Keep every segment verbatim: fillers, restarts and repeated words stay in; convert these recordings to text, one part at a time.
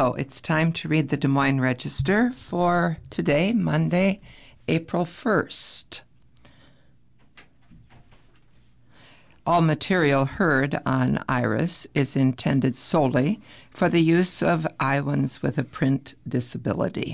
So it's time to read the Des Moines Register for today, Monday, April first. All material heard on IRIS is intended solely for the use of Iowans with a print disability.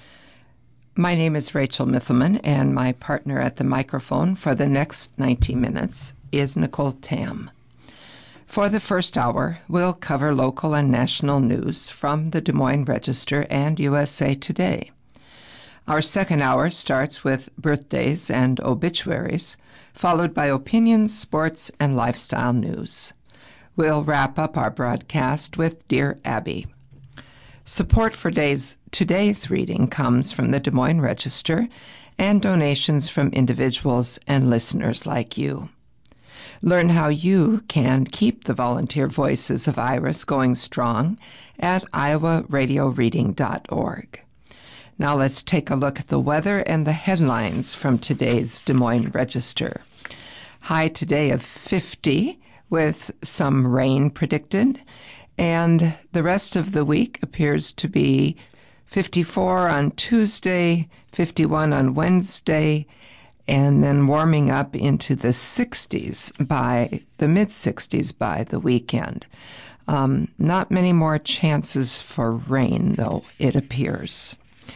My name is Rachel Mithelman, and my partner at the microphone for the next ninety minutes is Nicole Tam. For the first hour, we'll cover local and national news from the Des Moines Register and U S A Today. Our second hour starts with birthdays and obituaries, followed by opinions, sports, and lifestyle news. We'll wrap up our broadcast with Dear Abby. Support for days, today's reading comes from the Des Moines Register and donations from individuals and listeners like you. Learn how you can keep the volunteer voices of IRIS going strong at iowa radio reading dot org. Now let's take a look at the weather and the headlines from today's Des Moines Register. High today of fifty with some rain predicted, and the rest of the week appears to be fifty-four on Tuesday, fifty-one on Wednesday, and then warming up into the sixties by the mid-sixties by the weekend. Um, not many more chances for rain, though, it appears.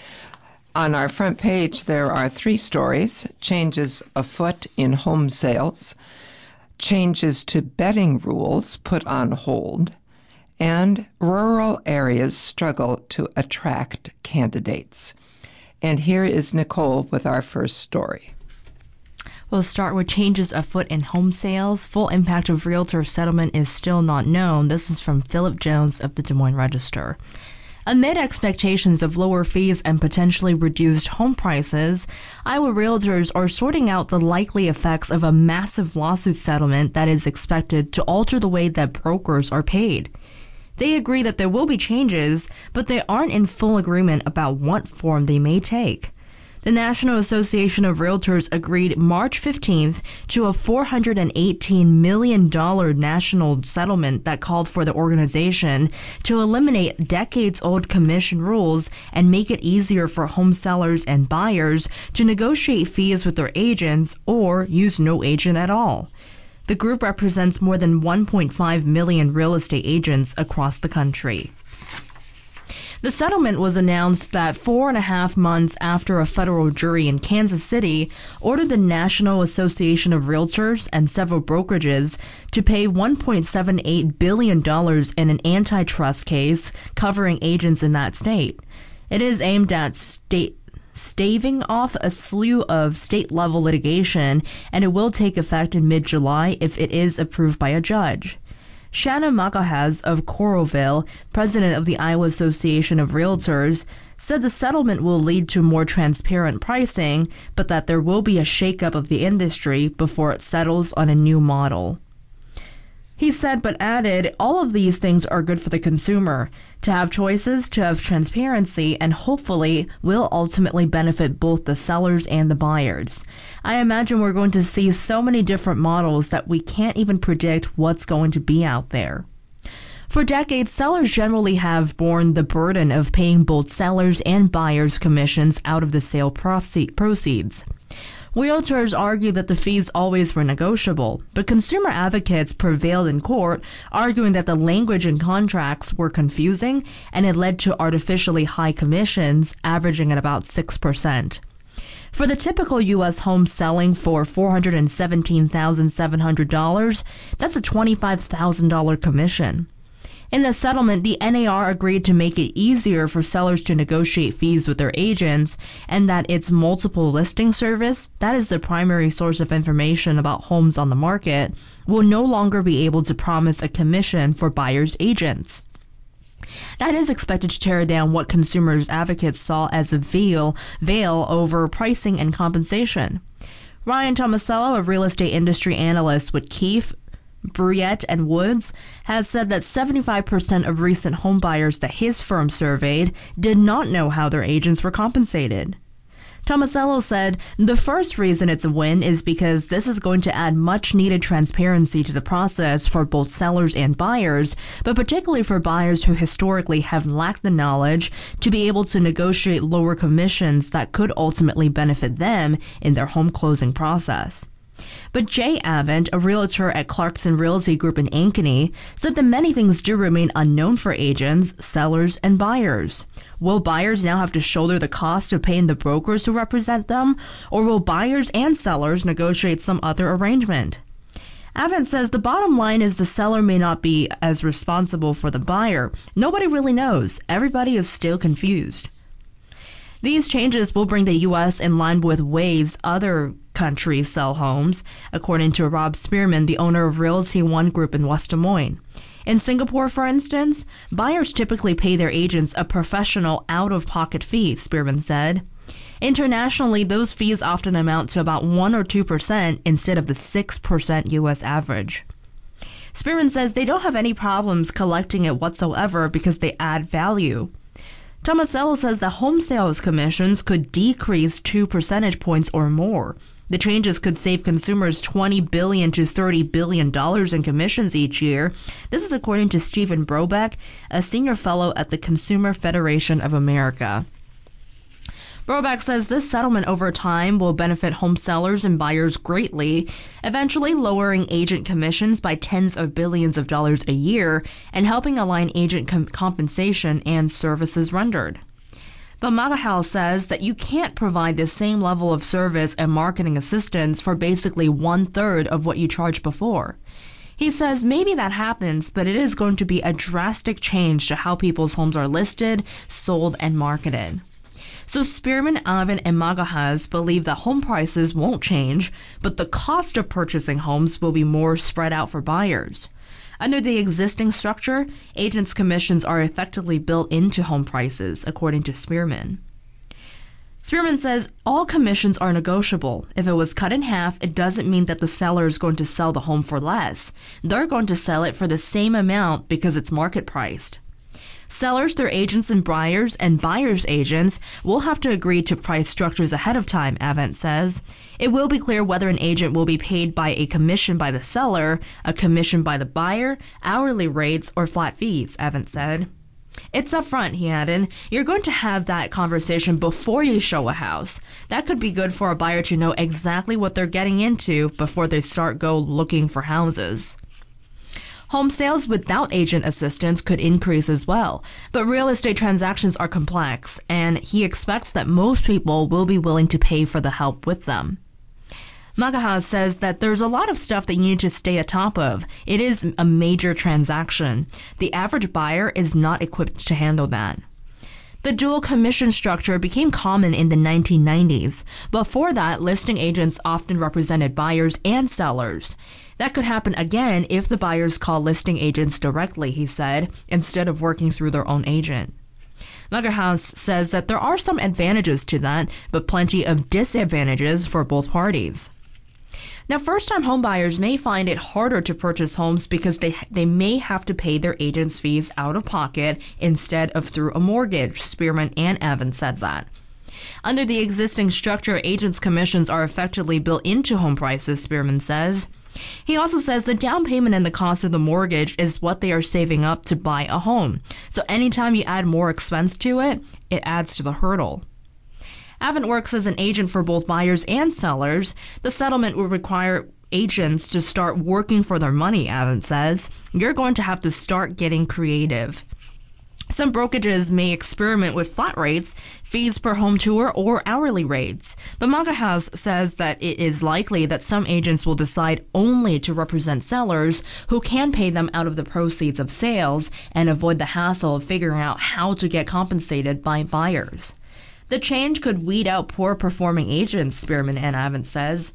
On our front page, there are three stories: changes afoot in home sales, changes to betting rules put on hold, and rural areas struggle to attract candidates. And here is Nicole with our first story. We'll start with changes afoot in home sales. Full impact of realtor settlement is still not known. This is from Philip Jones of the Des Moines Register. Amid expectations of lower fees and potentially reduced home prices, Iowa realtors are sorting out the likely effects of a massive lawsuit settlement that is expected to alter the way that brokers are paid. They agree that there will be changes, but they aren't in full agreement about what form they may take. The National Association of Realtors agreed March fifteenth to a four hundred eighteen million dollars national settlement that called for the organization to eliminate decades-old commission rules and make it easier for home sellers and buyers to negotiate fees with their agents or use no agent at all. The group represents more than one point five million real estate agents across the country. The settlement was announced that four and a half months after a federal jury in Kansas City ordered the National Association of Realtors and several brokerages to pay one point seven eight billion dollars in an antitrust case covering agents in that state. It is aimed at state staving off a slew of state-level litigation, and it will take effect in mid-July if it is approved by a judge. Shannon Makahaz of Coralville, president of the Iowa Association of Realtors, said the settlement will lead to more transparent pricing, but that there will be a shakeup of the industry before it settles on a new model. He said, but added, all of these things are good for the consumer. To have choices, to have transparency, and hopefully will ultimately benefit both the sellers and the buyers. I imagine we're going to see so many different models that we can't even predict what's going to be out there. For decades, sellers generally have borne the burden of paying both sellers and buyers commissions out of the sale proceeds. Realtors argue that the fees always were negotiable, but consumer advocates prevailed in court, arguing that the language in contracts were confusing and it led to artificially high commissions, averaging at about six percent. For the typical U S home selling for four hundred seventeen thousand seven hundred dollars, that's a twenty-five thousand dollars commission. In the settlement, the N A R agreed to make it easier for sellers to negotiate fees with their agents, and that its multiple listing service, that is the primary source of information about homes on the market, will no longer be able to promise a commission for buyers' agents. That is expected to tear down what consumers advocates saw as a veil, veil over pricing and compensation. Ryan Tomasello, a real estate industry analyst with Keefe, Bruyette and Woods, has said that seventy-five percent of recent homebuyers that his firm surveyed did not know how their agents were compensated. Tomasello said the first reason it's a win is because this is going to add much-needed transparency to the process for both sellers and buyers, but particularly for buyers who historically have lacked the knowledge to be able to negotiate lower commissions that could ultimately benefit them in their home closing process. But Jay Avent, a realtor at Clarkson Realty Group in Ankeny, said that many things do remain unknown for agents, sellers, and buyers. Will buyers now have to shoulder the cost of paying the brokers who represent them, or will buyers and sellers negotiate some other arrangement? Avent says the bottom line is the seller may not be as responsible for the buyer. Nobody really knows. Everybody is still confused. These changes will bring the U S in line with ways other countries sell homes, according to Rob Spearman, the owner of Realty One Group in West Des Moines. In Singapore, for instance, buyers typically pay their agents a professional out-of-pocket fee, Spearman said. Internationally, those fees often amount to about one or two percent instead of the six percent U S average. Spearman says they don't have any problems collecting it whatsoever because they add value. Tomasello says that home sales commissions could decrease two percentage points or more. The changes could save consumers twenty billion dollars to thirty billion dollars in commissions each year. This is according to Stephen Brobeck, a senior fellow at the Consumer Federation of America. Brobeck says this settlement over time will benefit home sellers and buyers greatly, eventually lowering agent commissions by tens of billions of dollars a year and helping align agent com- compensation and services rendered. But Magahal says that you can't provide the same level of service and marketing assistance for basically one-third of what you charged before. He says maybe that happens, but it is going to be a drastic change to how people's homes are listed, sold, and marketed. So Spearman, Avent, and Magahas believe that home prices won't change, but the cost of purchasing homes will be more spread out for buyers. Under the existing structure, agents' commissions are effectively built into home prices, according to Spearman. Spearman says all commissions are negotiable. If it was cut in half, it doesn't mean that the seller is going to sell the home for less. They're going to sell it for the same amount because it's market priced. Sellers, their agents and buyers, and buyers' agents will have to agree to price structures ahead of time, Avent says. It will be clear whether an agent will be paid by a commission by the seller, a commission by the buyer, hourly rates, or flat fees, Avent said. It's upfront, he added. You're going to have that conversation before you show a house. That could be good for a buyer to know exactly what they're getting into before they start go looking for houses. Home sales without agent assistance could increase as well, but real estate transactions are complex, and he expects that most people will be willing to pay for the help with them. Magahas says that there's a lot of stuff that you need to stay atop of. It is a major transaction. The average buyer is not equipped to handle that. The dual commission structure became common in the nineteen nineties. Before that, listing agents often represented buyers and sellers. That could happen again if the buyers call listing agents directly, he said, instead of working through their own agent. Magahas says that there are some advantages to that, but plenty of disadvantages for both parties. Now, first-time homebuyers may find it harder to purchase homes because they they may have to pay their agent's fees out of pocket instead of through a mortgage. Spearman and Avent said that. Under the existing structure, agents' commissions are effectively built into home prices, Spearman says. He also says the down payment and the cost of the mortgage is what they are saving up to buy a home. So anytime you add more expense to it, it adds to the hurdle. Avent works as an agent for both buyers and sellers. The settlement will require agents to start working for their money, Avent says. You're going to have to start getting creative. Some brokerages may experiment with flat rates, fees per home tour, or hourly rates. But Magahas says that it is likely that some agents will decide only to represent sellers who can pay them out of the proceeds of sales and avoid the hassle of figuring out how to get compensated by buyers. The change could weed out poor-performing agents, Spearman and Avent says.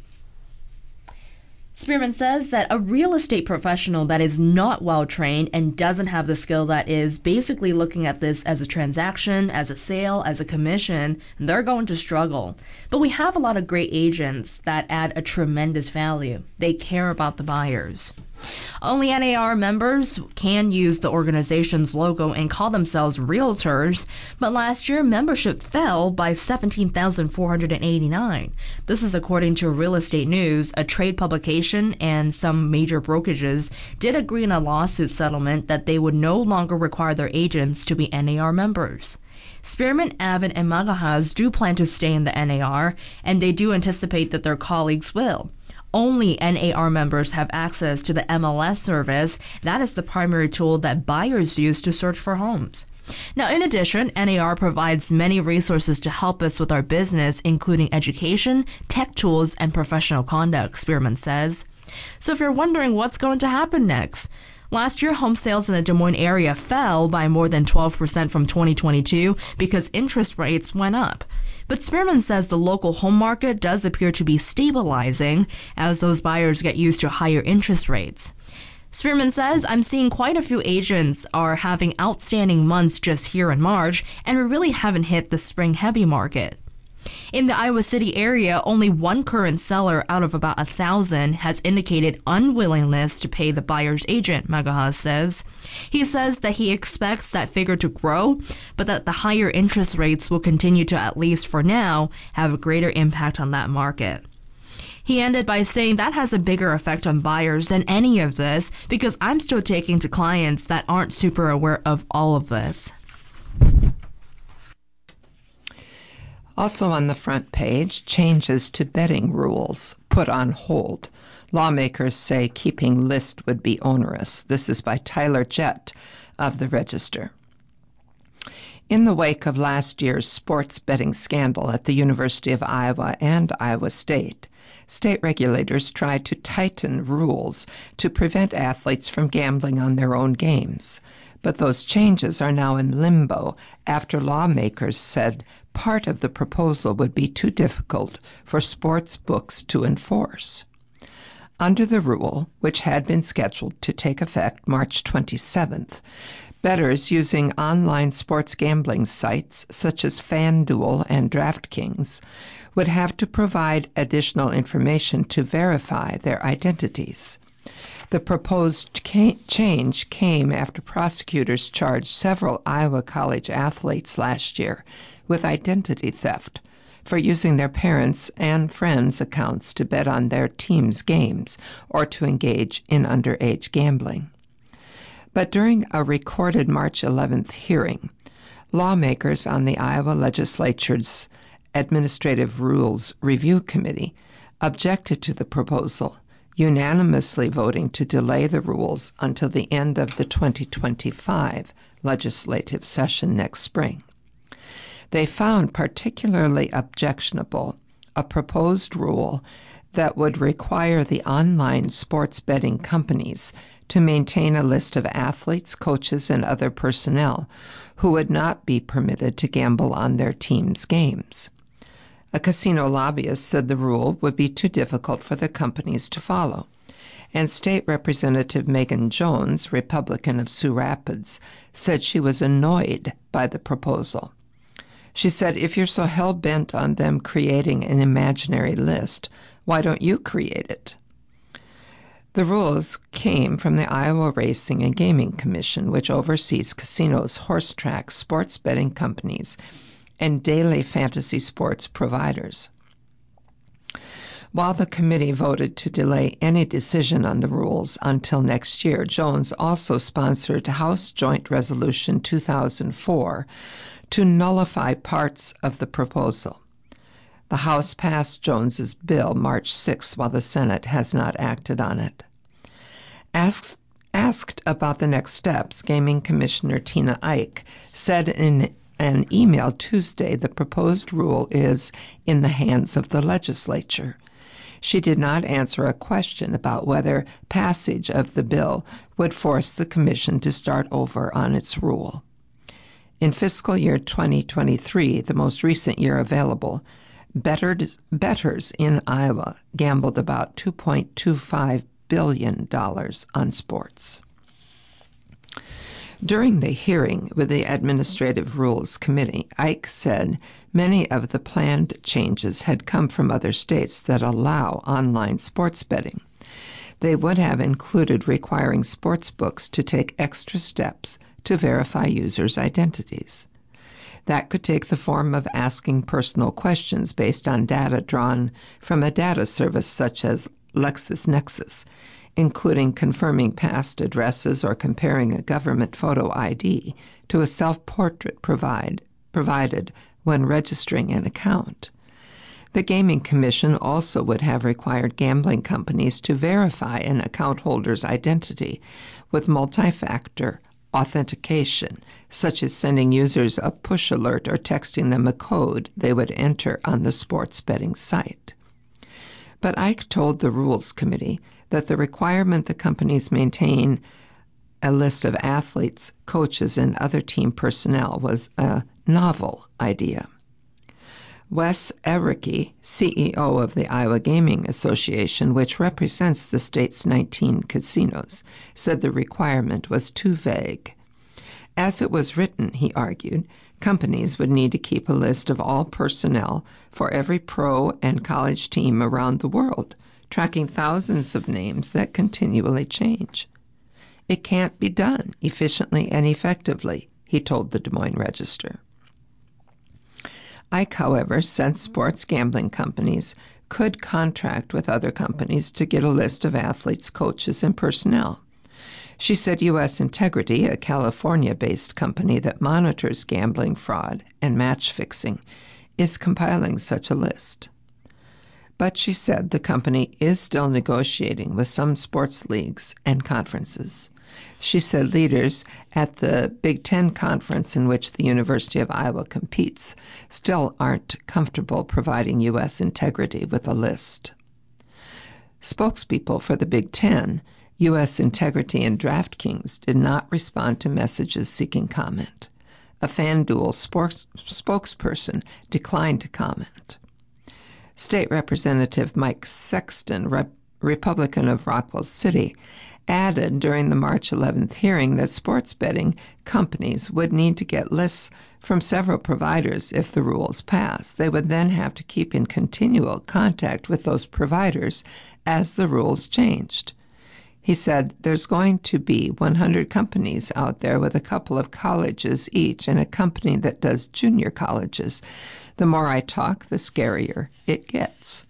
Spearman says that a real estate professional that is not well-trained and doesn't have the skill that is basically looking at this as a transaction, as a sale, as a commission, they're going to struggle. But we have a lot of great agents that add a tremendous value. They care about the buyers. Only N A R members can use the organization's logo and call themselves realtors, but last year membership fell by seventeen thousand four hundred eighty-nine. This is according to Real Estate News, a trade publication, and some major brokerages did agree in a lawsuit settlement that they would no longer require their agents to be N A R members. Spearman, Avid, and Magahas do plan to stay in the N A R, and they do anticipate that their colleagues will. Only N A R members have access to the M L S service. That is the primary tool that buyers use to search for homes. Now, in addition, N A R provides many resources to help us with our business, including education, tech tools, and professional conduct, Spearman says. So if you're wondering what's going to happen next, last year, home sales in the Des Moines area fell by more than twelve percent from twenty twenty-two because interest rates went up. But Spearman says the local home market does appear to be stabilizing as those buyers get used to higher interest rates. Spearman says, I'm seeing quite a few agents are having outstanding months just here in March, and we really haven't hit the spring heavy market. In the Iowa City area, only one current seller out of about a thousand has indicated unwillingness to pay the buyer's agent, Magahas says. He says that he expects that figure to grow, but that the higher interest rates will continue to, at least for now, have a greater impact on that market. He ended by saying that has a bigger effect on buyers than any of this because I'm still taking to clients that aren't super aware of all of this. Also on the front page, changes to betting rules put on hold. Lawmakers say keeping list would be onerous. This is by Tyler Jett of the Register. In the wake of last year's sports betting scandal at the University of Iowa and Iowa State, state regulators tried to tighten rules to prevent athletes from gambling on their own games. But those changes are now in limbo after lawmakers said part of the proposal would be too difficult for sports books to enforce. Under the rule, which had been scheduled to take effect March twenty-seventh, bettors using online sports gambling sites such as FanDuel and DraftKings would have to provide additional information to verify their identities. The proposed ca- change came after prosecutors charged several Iowa College athletes last year with identity theft for using their parents' and friends' accounts to bet on their team's games or to engage in underage gambling. But during a recorded March eleventh hearing, lawmakers on the Iowa Legislature's Administrative Rules Review Committee objected to the proposal, unanimously voting to delay the rules until the end of the twenty twenty-five legislative session next spring. They found particularly objectionable a proposed rule that would require the online sports betting companies to maintain a list of athletes, coaches, and other personnel who would not be permitted to gamble on their team's games. A casino lobbyist said the rule would be too difficult for the companies to follow, and State Representative Megan Jones, Republican of Sioux Rapids, said she was annoyed by the proposal. She said, if you're so hell-bent on them creating an imaginary list, why don't you create it? The rules came from the Iowa Racing and Gaming Commission, which oversees casinos, horse tracks, sports betting companies, and daily fantasy sports providers. While the committee voted to delay any decision on the rules until next year, Jones also sponsored House Joint Resolution two thousand four to nullify parts of the proposal. The House passed Jones's bill March sixth, while the Senate has not acted on it. Asked, asked about the next steps, Gaming Commissioner Tina Ike said in an email Tuesday the proposed rule is in the hands of the legislature. She did not answer a question about whether passage of the bill would force the commission to start over on its rule. In fiscal year twenty twenty-three, the most recent year available, bettered, bettors in Iowa gambled about two point two five billion dollars on sports. During the hearing with the Administrative Rules Committee, Ike said many of the planned changes had come from other states that allow online sports betting. they would have included requiring sports books to take extra steps to verify users' identities. That could take the form of asking personal questions based on data drawn from a data service such as LexisNexis, including confirming past addresses or comparing a government photo I D to a self-portrait provide, provided when registering an account. The Gaming Commission also would have required gambling companies to verify an account holder's identity with multi-factor authentication, such as sending users a push alert or texting them a code they would enter on the sports betting site. But Ike told the Rules Committee that the requirement the companies maintain a list of athletes, coaches, and other team personnel was a novel idea. Wes Ericke, C E O of the Iowa Gaming Association, which represents the state's nineteen casinos, said the requirement was too vague. As it was written, he argued, companies would need to keep a list of all personnel for every pro and college team around the world, tracking thousands of names that continually change. It can't be done efficiently and effectively, he told the Des Moines Register. Ike, however, said sports gambling companies could contract with other companies to get a list of athletes, coaches, and personnel. She said U S Integrity, a California-based company that monitors gambling fraud and match fixing, is compiling such a list. But she said the company is still negotiating with some sports leagues and conferences. She said leaders at the Big Ten conference in which the University of Iowa competes still aren't comfortable providing U S Integrity with a list. Spokespeople for the Big Ten, U S Integrity, and DraftKings did not respond to messages seeking comment. A FanDuel sports spokesperson declined to comment. State Representative Mike Sexton, Rep- Republican of Rockwell City, added during the March eleventh hearing that sports betting companies would need to get lists from several providers if the rules pass. They would then have to keep in continual contact with those providers as the rules changed. He said, there's going to be one hundred companies out there with a couple of colleges each and a company that does junior colleges. The more I talk, the scarier it gets.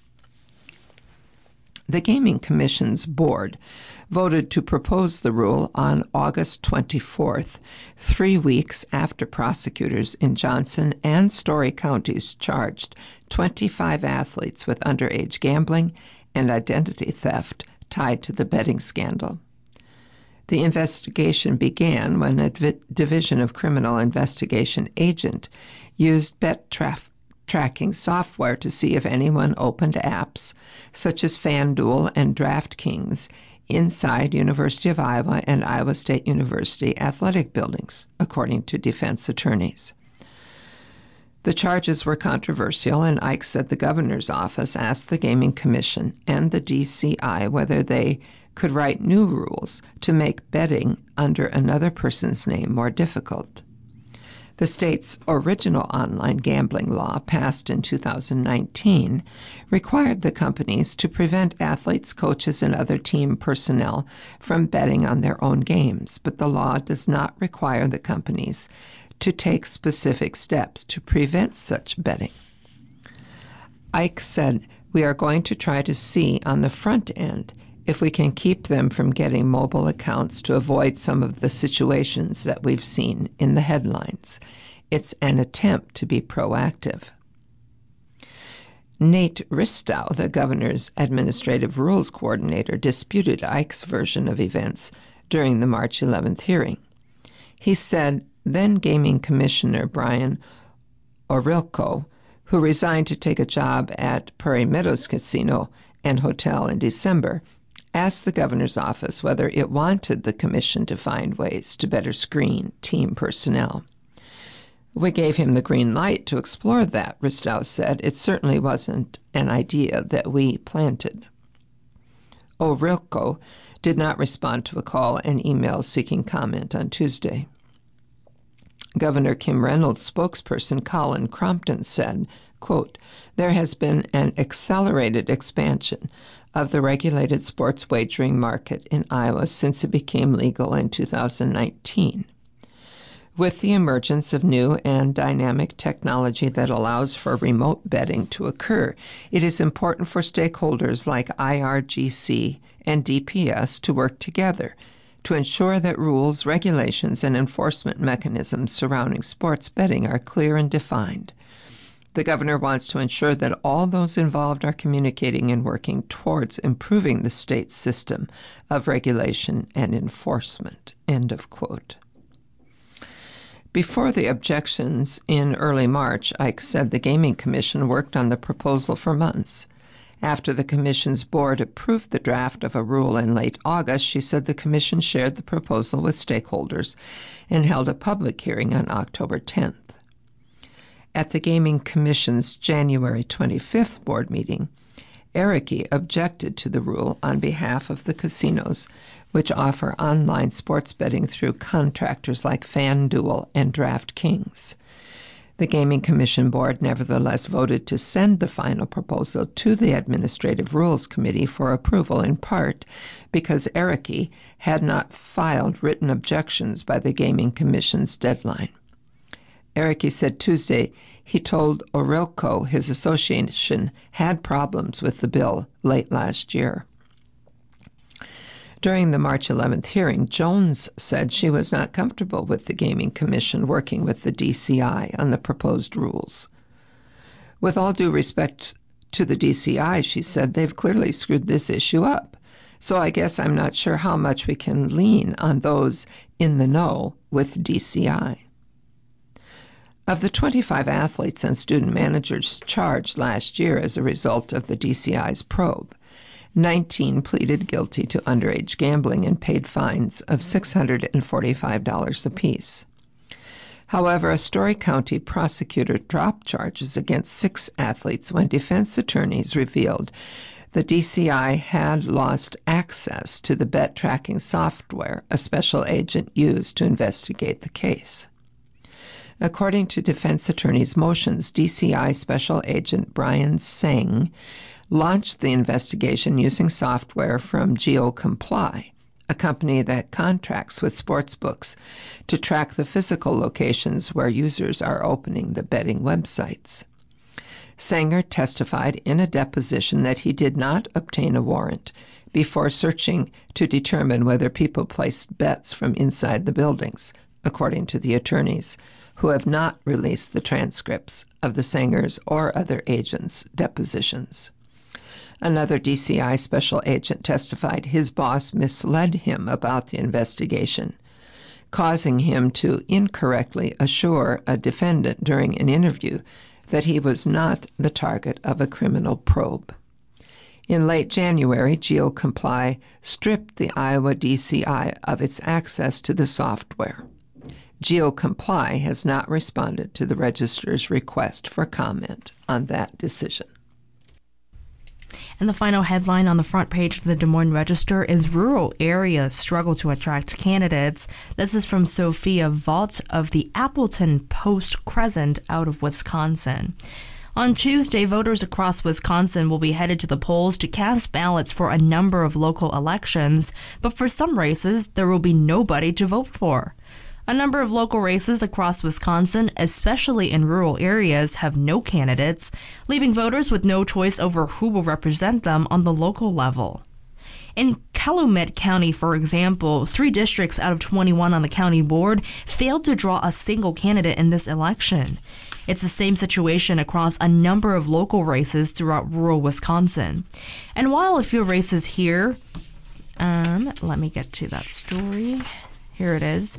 The Gaming Commission's board voted to propose the rule on August twenty-fourth, three weeks after prosecutors in Johnson and Story counties charged twenty-five athletes with underage gambling and identity theft tied to the betting scandal. The investigation began when a Div- Division of Criminal Investigation agent used bet traf- tracking software to see if anyone opened apps, such as FanDuel and DraftKings, inside University of Iowa and Iowa State University athletic buildings, according to defense attorneys. The charges were controversial, and Ike said the governor's office asked the Gaming Commission and the D C I whether they could write new rules to make betting under another person's name more difficult. The state's original online gambling law, passed in two thousand nineteen, required the companies to prevent athletes, coaches, and other team personnel from betting on their own games, but the law does not require the companies to take specific steps to prevent such betting. Ike said, we are going to try to see on the front end if we can keep them from getting mobile accounts to avoid some of the situations that we've seen in the headlines. It's an attempt to be proactive. Nate Ristow, the governor's administrative rules coordinator, disputed Ike's version of events during the March eleventh hearing. He said then Gaming Commissioner Brian Orilko, who resigned to take a job at Prairie Meadows Casino and Hotel in December, asked the governor's office whether it wanted the commission to find ways to better screen team personnel. We gave him the green light to explore that, Ristow said. It certainly wasn't an idea that we planted. Orilko did not respond to a call and email seeking comment on Tuesday. Governor Kim Reynolds' spokesperson Colin Crompton said, quote, there has been an accelerated expansion of the regulated sports wagering market in Iowa since it became legal in two thousand nineteen. With the emergence of new and dynamic technology that allows for remote betting to occur, it is important for stakeholders like I R G C and D P S to work together to ensure that rules, regulations, and enforcement mechanisms surrounding sports betting are clear and defined. The governor wants to ensure that all those involved are communicating and working towards improving the state's system of regulation and enforcement." End of quote. Before the objections in early March, Ike said the Gaming Commission worked on the proposal for months. After the Commission's board approved the draft of a rule in late August, she said the Commission shared the proposal with stakeholders and held a public hearing on October tenth. At the Gaming Commission's January twenty-fifth board meeting, Ericke objected to the rule on behalf of the casinos, which offer online sports betting through contractors like FanDuel and DraftKings. The Gaming Commission board nevertheless voted to send the final proposal to the Administrative Rules Committee for approval, in part because Ericke had not filed written objections by the Gaming Commission's deadline. Ericke said Tuesday he told Orilco his association had problems with the bill late last year. During the March eleventh hearing, Jones said she was not comfortable with the Gaming Commission working with the D C I on the proposed rules. "With all due respect to the D C I," she said, "they've clearly screwed this issue up. So I guess I'm not sure how much we can lean on those in the know with D C I." Of the twenty-five athletes and student managers charged last year as a result of the D C I's probe, nineteen pleaded guilty to underage gambling and paid fines of six hundred forty-five dollars apiece. However, a Story County prosecutor dropped charges against six athletes when defense attorneys revealed the D C I had lost access to the bet tracking software a special agent used to investigate the case. According to defense attorneys' motions, D C I Special Agent Brian Seng launched the investigation using software from GeoComply, a company that contracts with sportsbooks to track the physical locations where users are opening the betting websites. Sanger testified in a deposition that he did not obtain a warrant before searching to determine whether people placed bets from inside the buildings, according to the attorneys, who have not released the transcripts of the Sangers or other agents' depositions. Another D C I special agent testified his boss misled him about the investigation, causing him to incorrectly assure a defendant during an interview that he was not the target of a criminal probe. In late January, GeoComply stripped the Iowa D C I of its access to the software. GeoComply has not responded to the Register's request for comment on that decision. And the final headline on the front page of the Des Moines Register is "Rural Areas Struggle to Attract Candidates." This is from Sophia Vaught of the Appleton Post-Crescent out of Wisconsin. On Tuesday, voters across Wisconsin will be headed to the polls to cast ballots for a number of local elections, but for some races, there will be nobody to vote for. A number of local races across Wisconsin, especially in rural areas, have no candidates, leaving voters with no choice over who will represent them on the local level. In Calumet County, for example, three districts out of twenty-one on the county board failed to draw a single candidate in this election. It's the same situation across a number of local races throughout rural Wisconsin. And while a few races here, um, let me get to that story. Here it is.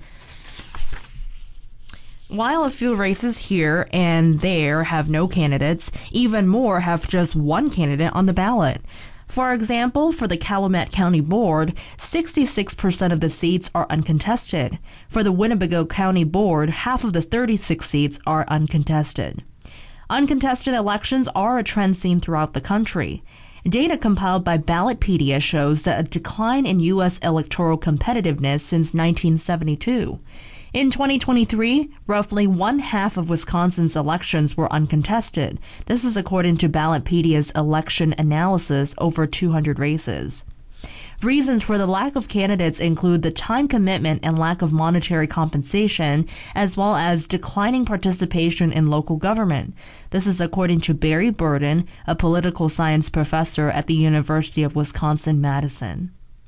While a few races here and there have no candidates, even more have just one candidate on the ballot. For example, for the Calumet County Board, sixty-six percent of the seats are uncontested. For the Winnebago County Board, half of the thirty-six seats are uncontested. Uncontested elections are a trend seen throughout the country. Data compiled by Ballotpedia shows that a decline in U S electoral competitiveness since nineteen seventy-two. In twenty twenty-three, roughly one half of Wisconsin's elections were uncontested. This is according to Ballotpedia's election analysis over two hundred races. Reasons for the lack of candidates include the time commitment and lack of monetary compensation, as well as declining participation in local government. This is according to Barry Burden, a political science professor at the University of Wisconsin-Madison.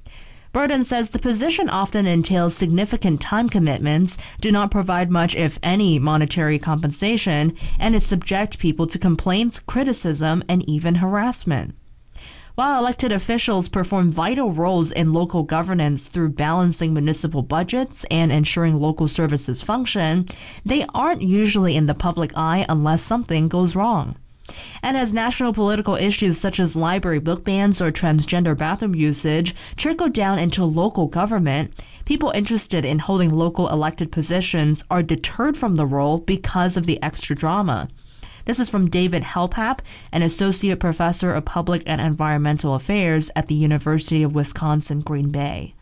Burden says the position often entails significant time commitments, do not provide much, if any, monetary compensation, and is subject people to complaints, criticism, and even harassment. While elected officials perform vital roles in local governance through balancing municipal budgets and ensuring local services function, they aren't usually in the public eye unless something goes wrong. And as national political issues such as library book bans or transgender bathroom usage trickle down into local government, people interested in holding local elected positions are deterred from the role because of the extra drama. This is from David Helpap, an associate professor of public and environmental affairs at the University of Wisconsin-Green Bay.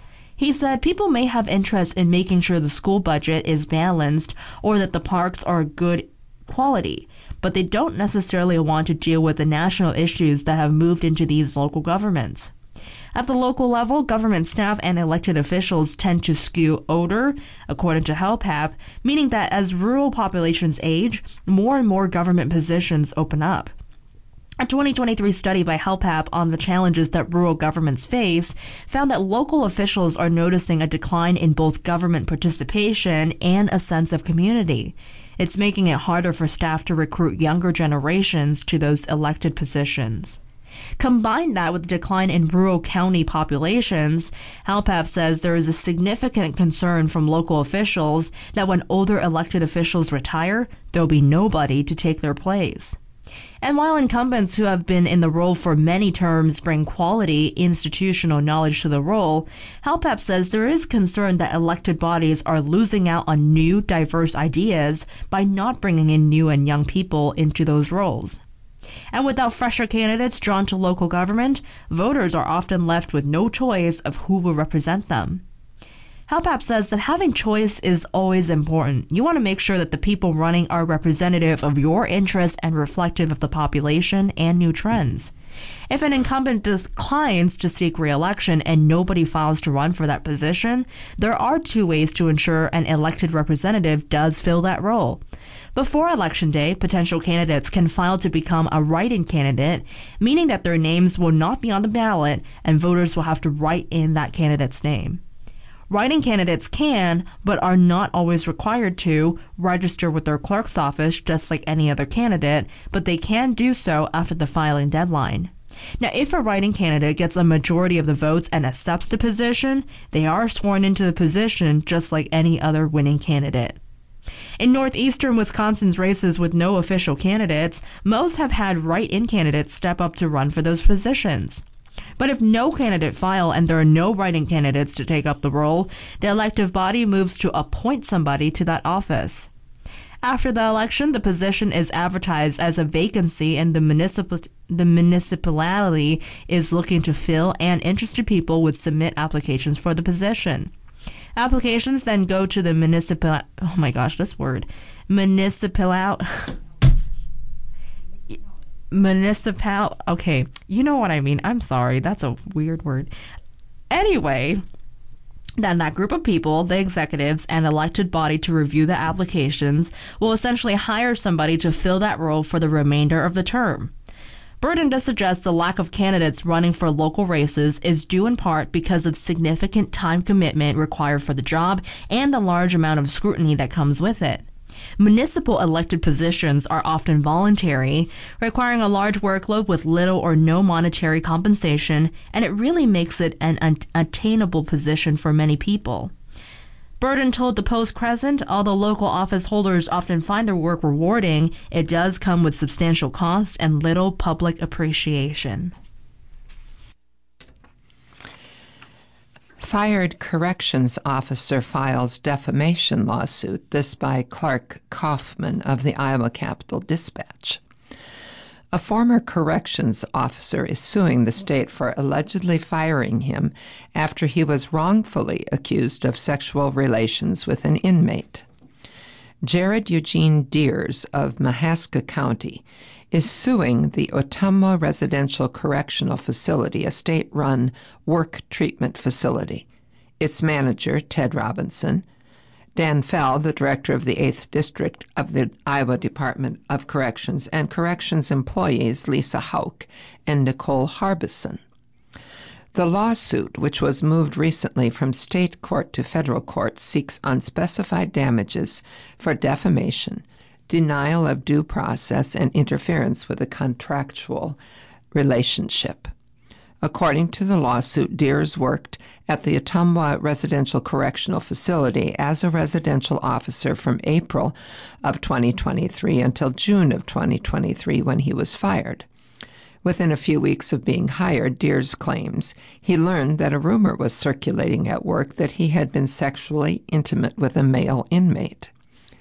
He said people may have interest in making sure the school budget is balanced or that the parks are good quality, but they don't necessarily want to deal with the national issues that have moved into these local governments. At the local level, government staff and elected officials tend to skew older, according to Helpap, meaning that as rural populations age, more and more government positions open up. A twenty twenty-three study by Helpap on the challenges that rural governments face found that local officials are noticing a decline in both government participation and a sense of community. It's making it harder for staff to recruit younger generations to those elected positions. Combine that with the decline in rural county populations, Helpap says there is a significant concern from local officials that when older elected officials retire, there'll be nobody to take their place. And while incumbents who have been in the role for many terms bring quality institutional knowledge to the role, Helpap says there is concern that elected bodies are losing out on new, diverse ideas by not bringing in new and young people into those roles. And without fresher candidates drawn to local government, voters are often left with no choice of who will represent them. Helpap says that having choice is always important. You want to make sure that the people running are representative of your interests and reflective of the population and new trends. If an incumbent declines to seek re-election and nobody files to run for that position, there are two ways to ensure an elected representative does fill that role. Before Election Day, potential candidates can file to become a write-in candidate, meaning that their names will not be on the ballot and voters will have to write in that candidate's name. Write-in candidates can, but are not always required to, register with their clerk's office just like any other candidate, but they can do so after the filing deadline. Now, if a write-in candidate gets a majority of the votes and accepts the position, they are sworn into the position just like any other winning candidate. In northeastern Wisconsin's races with no official candidates, most have had write-in candidates step up to run for those positions. But if no candidate file and there are no write-in candidates to take up the role, the elective body moves to appoint somebody to that office. After the election, the position is advertised as a vacancy and the municipal the municipality is looking to fill, and interested people would submit applications for the position. Applications then go to the municipal oh my gosh, this word. Municipal Municipal, okay, you know what I mean. I'm sorry, that's a weird word. Anyway, then that group of people, the executives, and elected body to review the applications will essentially hire somebody to fill that role for the remainder of the term. Burden does suggest the lack of candidates running for local races is due in part because of significant time commitment required for the job and the large amount of scrutiny that comes with it. Municipal elected positions are often voluntary, requiring a large workload with little or no monetary compensation, and it really makes it an unattainable position for many people. Burden told the Post-Crescent, although local office holders often find their work rewarding, it does come with substantial cost and little public appreciation. Fired corrections officer files defamation lawsuit, this by Clark Kaufman of the Iowa Capital Dispatch. A former corrections officer is suing the state for allegedly firing him after he was wrongfully accused of sexual relations with an inmate. Jared Eugene Deers of Mahaska County is suing the Ottumwa Residential Correctional Facility, a state-run work treatment facility. Its manager, Ted Robinson, Dan Fell, the director of the eighth District of the Iowa Department of Corrections, and corrections employees Lisa Hauk and Nicole Harbison. The lawsuit, which was moved recently from state court to federal court, seeks unspecified damages for defamation, denial of due process, and interference with a contractual relationship. According to the lawsuit, Deers worked at the Ottumwa Residential Correctional Facility as a residential officer from April of twenty twenty-three until June of twenty twenty-three, when he was fired. Within a few weeks of being hired, Deers claims he learned that a rumor was circulating at work that he had been sexually intimate with a male inmate.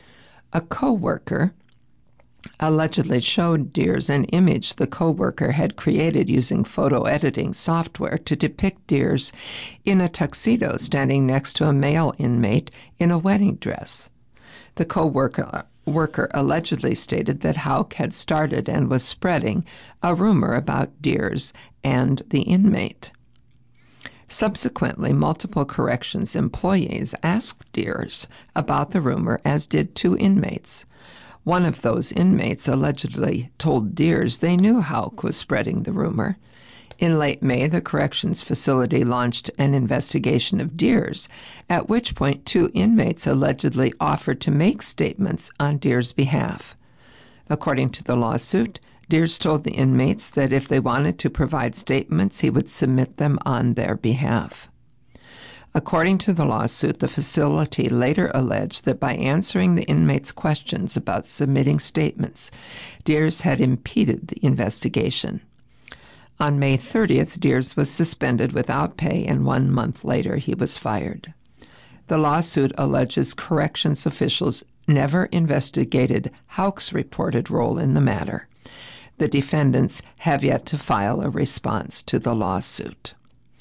A co-worker allegedly showed Deers an image the co-worker had created using photo editing software to depict Deers in a tuxedo standing next to a male inmate in a wedding dress. The co-worker worker allegedly stated that Hauk had started and was spreading a rumor about Deers and the inmate. Subsequently, multiple corrections employees asked Deers about the rumor, as did two inmates. One of those inmates allegedly told Deers they knew Hauk was spreading the rumor. In late May, the corrections facility launched an investigation of Deers, at which point two inmates allegedly offered to make statements on Deers' behalf. According to the lawsuit, Deers told the inmates that if they wanted to provide statements, he would submit them on their behalf. According to the lawsuit, the facility later alleged that by answering the inmates' questions about submitting statements, Deers had impeded the investigation. On May thirtieth, Deers was suspended without pay, and one month later he was fired. The lawsuit alleges corrections officials never investigated Hauk's reported role in the matter. The defendants have yet to file a response to the lawsuit.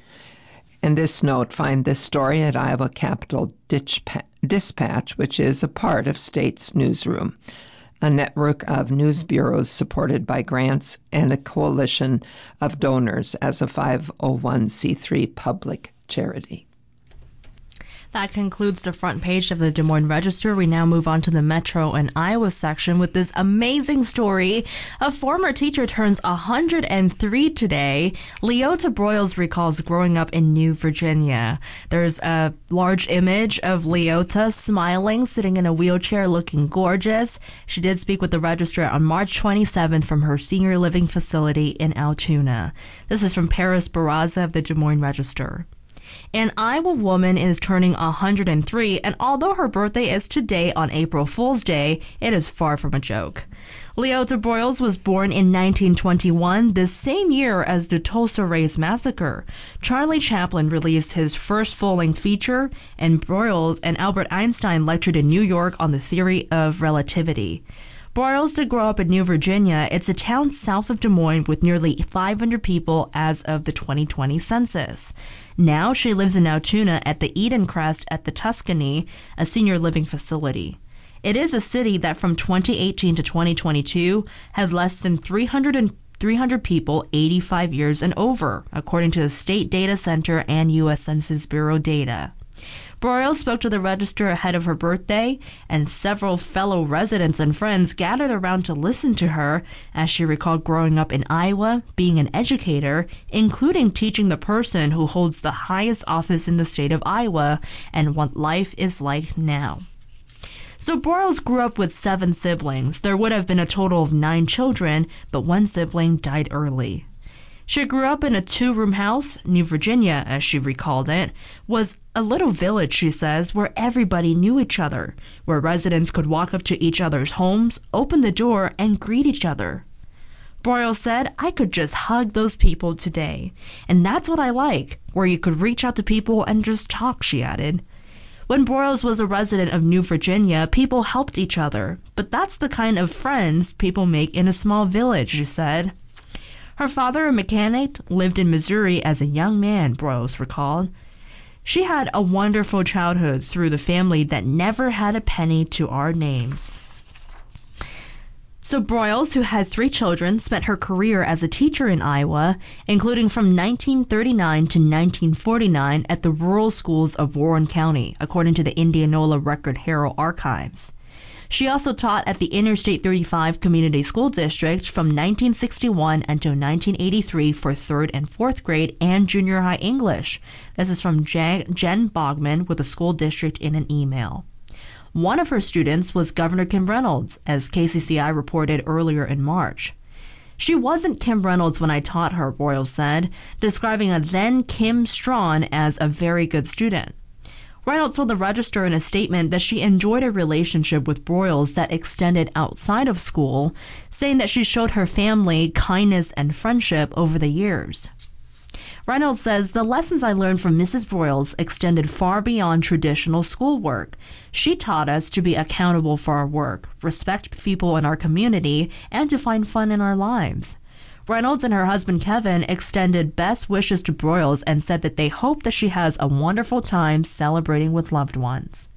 In this note, find this story at Iowa Capital Dispatch, which is a part of State's Newsroom, a network of news bureaus supported by grants and a coalition of donors as a five oh one c three public charity. That concludes the front page of the Des Moines Register. We now move on to the Metro and Iowa section with this amazing story. A former teacher turns one hundred three today. Leota Broyles recalls growing up in New Virginia. There's a large image of Leota smiling, sitting in a wheelchair, looking gorgeous. She did speak with the Register on March twenty-seventh from her senior living facility in Altoona. This is from Paris Barraza of the Des Moines Register. An Iowa woman is turning one hundred three, and although her birthday is today on April Fool's Day, it is far from a joke. Leota Broyles was born in nineteen twenty-one, the same year as the Tulsa Race Massacre. Charlie Chaplin released his first full-length feature, and Broyles and Albert Einstein lectured in New York on the theory of relativity. Broyles did grow up in New Virginia. It's a town south of Des Moines with nearly five hundred people as of the twenty twenty census. Now she lives in Altoona at the Eden Crest at the Tuscany, a senior living facility. It is a city that from twenty eighteen to twenty twenty-two had less than three hundred, three hundred people eighty-five years and over, according to the State Data Center and U S Census Bureau data. Broyles spoke to the Register ahead of her birthday, and several fellow residents and friends gathered around to listen to her as she recalled growing up in Iowa, being an educator, including teaching the person who holds the highest office in the state of Iowa, and what life is like now. So Broyles grew up with seven siblings. There would have been a total of nine children, but one sibling died early. She grew up in a two-room house. New Virginia, as she recalled it, was a little village, she says, where everybody knew each other, where residents could walk up to each other's homes, open the door, and greet each other. Broyles said, "I could just hug those people today. And that's what I like, where you could reach out to people and just talk," she added. When Broyles was a resident of New Virginia, people helped each other. But that's the kind of friends people make in a small village, she said. Her father, a mechanic, lived in Missouri as a young man, Broyles recalled. She had a wonderful childhood through the family that never had a penny to our name. So Broyles, who had three children, spent her career as a teacher in Iowa, including from nineteen thirty-nine to nineteen forty-nine at the rural schools of Warren County, according to the Indianola Record Herald Archives. She also taught at the Interstate thirty-five Community School District from nineteen sixty-one until nineteen eighty-three for third and fourth grade and junior high English. This is from Jen Bogman with the school district in an email. One of her students was Governor Kim Reynolds, as K C C I reported earlier in March. She wasn't Kim Reynolds when I taught her, Broyles said, describing a then Kim Strawn as a very good student. Reynolds told the Register in a statement that she enjoyed a relationship with Broyles that extended outside of school, saying that she showed her family kindness and friendship over the years. Reynolds says, the lessons I learned from Missus Broyles extended far beyond traditional schoolwork. She taught us to be accountable for our work, respect people in our community, and to find fun in our lives. Reynolds and her husband Kevin extended best wishes to Broyles and said that they hope that she has a wonderful time celebrating with loved ones.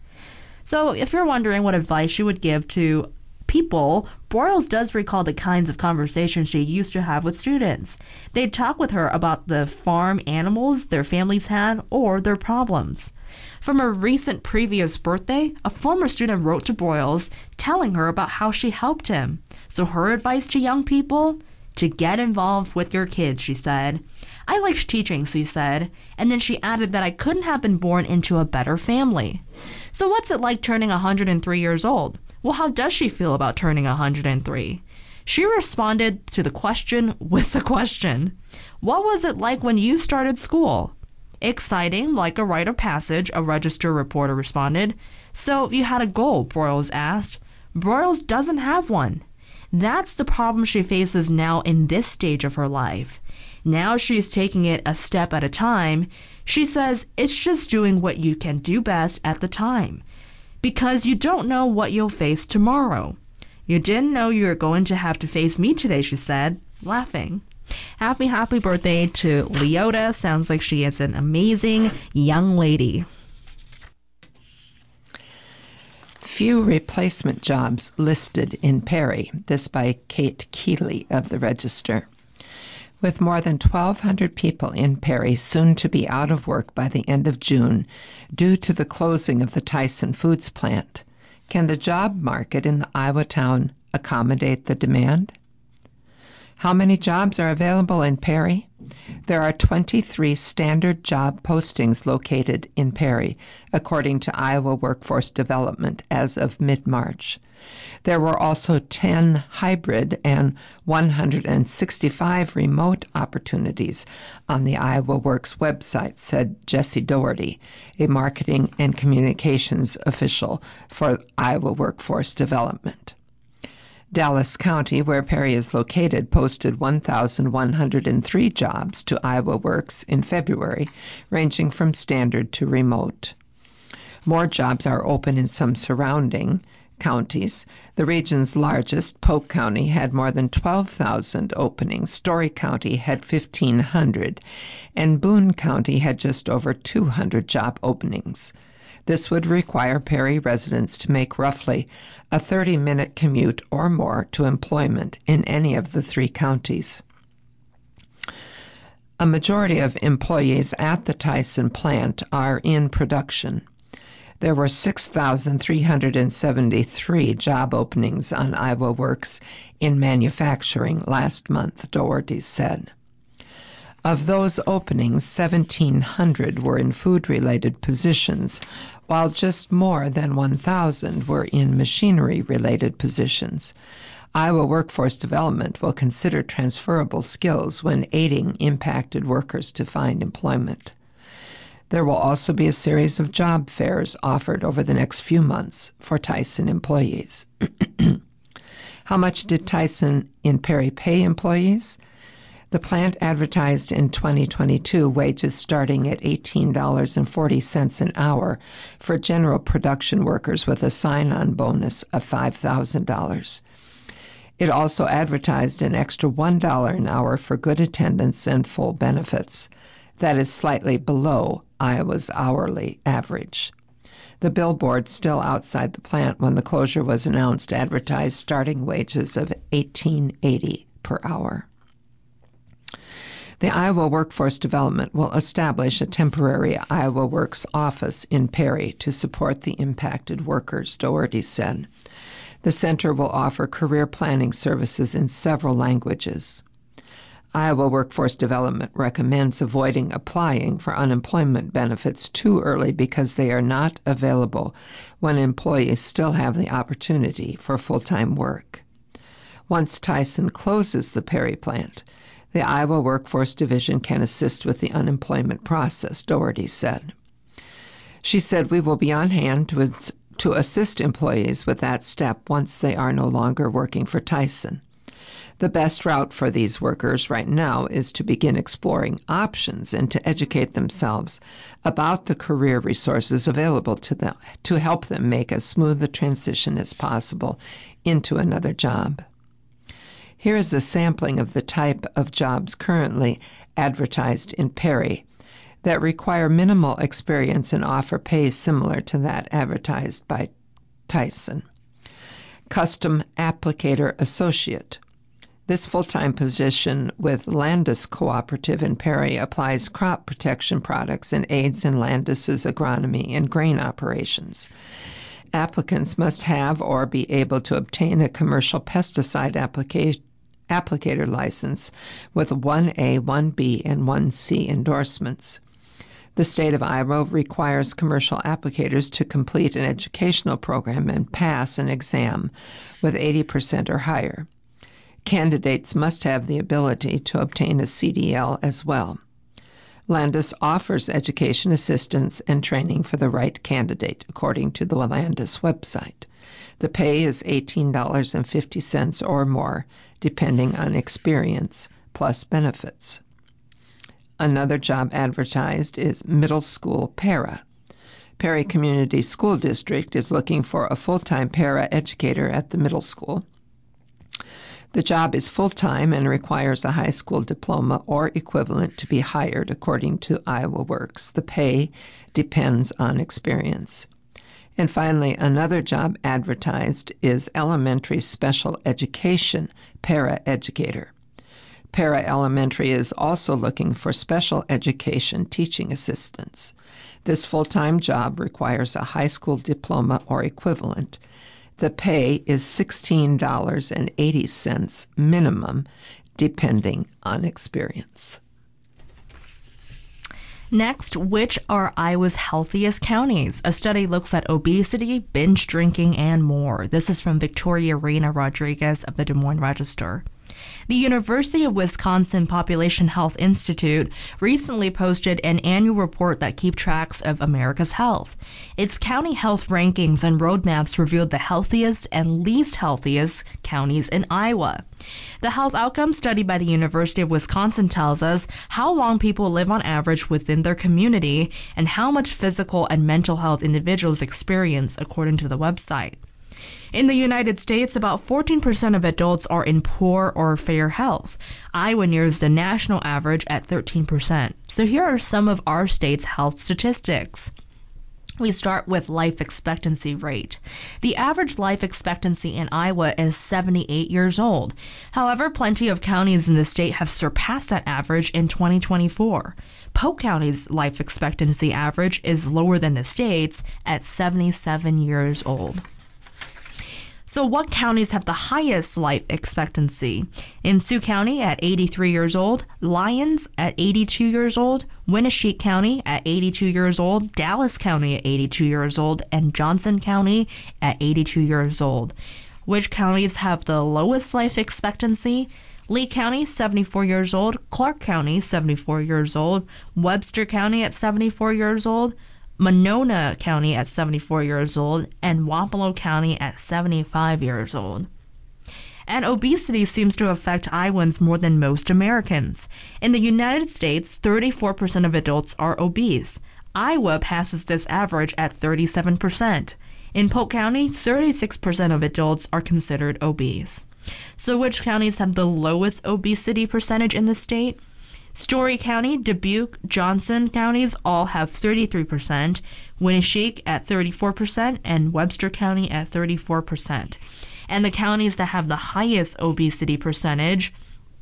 So if you're wondering what advice she would give to people, Broyles does recall the kinds of conversations she used to have with students. They'd talk with her about the farm animals their families had or their problems. From a recent previous birthday, a former student wrote to Broyles telling her about how she helped him. So her advice to young people? To get involved with your kids, she said. I liked teaching, she said, and then she added that I couldn't have been born into a better family. So what's it like turning one hundred three years old? Well, how does she feel about turning one hundred three? She responded to the question with the question. What was it like when you started school? Exciting, like a rite of passage, a Register reporter responded. So you had a goal, Broyles asked. Broyles doesn't have one. That's the problem she faces now in this stage of her life. Now she's taking it a step at a time. She says it's just doing what you can do best at the time. Because you don't know what you'll face tomorrow. You didn't know you were going to have to face me today, she said, laughing. Happy, happy birthday to Leota. Sounds like she is an amazing young lady. Few replacement jobs listed in Perry. This by Kate Keeley of the Register. With more than twelve hundred people in Perry soon to be out of work by the end of June due to the closing of the Tyson Foods plant, can the job market in the Iowa town accommodate the demand? How many jobs are available in Perry? There are twenty-three standard job postings located in Perry, according to Iowa Workforce Development as of mid-March. There were also ten hybrid and one hundred sixty-five remote opportunities on the Iowa Works website, said Jesse Doherty, a marketing and communications official for Iowa Workforce Development. Dallas County, where Perry is located, posted one thousand one hundred three jobs to Iowa Works in February, ranging from standard to remote. More jobs are open in some surrounding counties. The region's largest, Polk County, had more than twelve thousand openings. Story County had fifteen hundred, and Boone County had just over two hundred job openings. This would require Perry residents to make roughly a thirty-minute commute or more to employment in any of the three counties. A majority of employees at the Tyson plant are in production. There were six thousand three hundred seventy-three job openings on Iowa Works in manufacturing last month, Doherty said. Of those openings, seventeen hundred were in food-related positions, while just more than one thousand were in machinery-related positions. Iowa Workforce Development will consider transferable skills when aiding impacted workers to find employment. There will also be a series of job fairs offered over the next few months for Tyson employees. How much did Tyson in Perry pay employees? The plant advertised in twenty twenty-two wages starting at eighteen dollars and forty cents an hour for general production workers with a sign-on bonus of five thousand dollars. It also advertised an extra one dollar an hour for good attendance and full benefits. That is slightly below Iowa's hourly average. The billboard still outside the plant when the closure was announced advertised starting wages of eighteen eighty per hour. The Iowa Workforce Development will establish a temporary Iowa Works office in Perry to support the impacted workers, Doherty said. The center will offer career planning services in several languages. Iowa Workforce Development recommends avoiding applying for unemployment benefits too early because they are not available when employees still have the opportunity for full-time work. Once Tyson closes the Perry plant, the Iowa Workforce Division can assist with the unemployment process, Doherty said. She said, "We will be on hand to, to assist employees with that step once they are no longer working for Tyson. The best route for these workers right now is to begin exploring options and to educate themselves about the career resources available to them to help them make as smooth a transition as possible into another job." Here is a sampling of the type of jobs currently advertised in Perry that require minimal experience and offer pay similar to that advertised by Tyson. Custom Applicator Associate. This full-time position with Landis Cooperative in Perry applies crop protection products and aids in Landis's agronomy and grain operations. Applicants must have or be able to obtain a commercial pesticide application applicator license with one A, one B, and one C endorsements. The state of Iowa requires commercial applicators to complete an educational program and pass an exam with eighty percent or higher. Candidates must have the ability to obtain a C D L as well. Landis offers education assistance and training for the right candidate, according to the Landis website. The pay is eighteen dollars and fifty cents or more, depending on experience, plus benefits. Another job advertised is middle school para. Perry Community School District is looking for a full-time para educator at the middle school. The job is full-time and requires a high school diploma or equivalent to be hired, according to Iowa Works. The pay depends on experience. And finally, another job advertised is elementary special education para-educator. Para-elementary is also looking for special education teaching assistants. This full-time job requires a high school diploma or equivalent. The pay is sixteen dollars and eighty cents minimum, depending on experience. Next, which are Iowa's healthiest counties? A study looks at obesity, binge drinking, and more. This is from Victoria Reina Rodriguez of the Des Moines Register. The University of Wisconsin Population Health Institute recently posted an annual report that keeps track of America's health. Its county health rankings and roadmaps revealed the healthiest and least healthiest counties in Iowa. The health outcome study by the University of Wisconsin tells us how long people live on average within their community and how much physical and mental health individuals experience, according to the website. In the United States, about fourteen percent of adults are in poor or fair health. Iowa nears the national average at thirteen percent. So here are some of our state's health statistics. We start with life expectancy rate. The average life expectancy in Iowa is seventy-eight years old. However, plenty of counties in the state have surpassed that average in twenty twenty-four. Polk County's life expectancy average is lower than the state's at seventy-seven years old. So what counties have the highest life expectancy? In Sioux County at eighty-three years old, Lyons at eighty-two years old, Winneshiek County at eighty-two years old, Dallas County at eighty-two years old, and Johnson County at eighty-two years old. Which counties have the lowest life expectancy? Lee County, seventy-four years old, Clark County, seventy-four years old, Webster County at seventy-four years old, Monona County at seventy-four years old, and Wapello County at seventy-five years old. And obesity seems to affect Iowans more than most Americans. In the United States, thirty-four percent of adults are obese. Iowa passes this average at thirty-seven percent. In Polk County, thirty-six percent of adults are considered obese. So which counties have the lowest obesity percentage in the state? Story County, Dubuque, Johnson counties all have thirty-three percent, Winneshiek at thirty-four percent, and Webster County at thirty-four percent. And the counties that have the highest obesity percentage,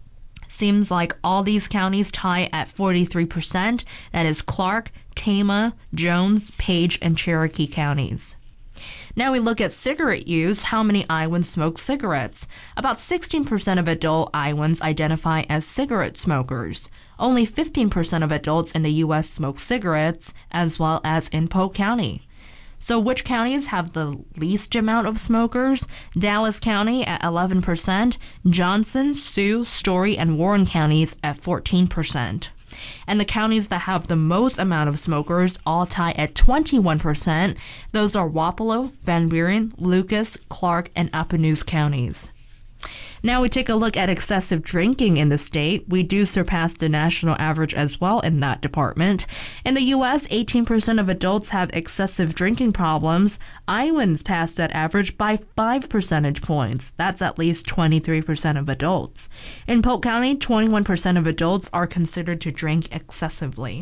seems like all these counties tie at forty-three percent. That is Clark, Tama, Jones, Page, and Cherokee counties. Now we look at cigarette use. How many Iowans smoke cigarettes? About sixteen percent of adult Iowans identify as cigarette smokers. Only fifteen percent of adults in the U S smoke cigarettes, as well as in Polk County. So which counties have the least amount of smokers? Dallas County at eleven percent, Johnson, Sioux, Story, and Warren counties at fourteen percent. And the counties that have the most amount of smokers all tie at twenty-one percent. Those are Wapello, Van Buren, Lucas, Clark, and Appanoose counties. Now we take a look at excessive drinking in the state. We do surpass the national average as well in that department. In the U S, eighteen percent of adults have excessive drinking problems. Iowans pass that average by five percentage points. That's at least twenty-three percent of adults. In Polk County, twenty-one percent of adults are considered to drink excessively.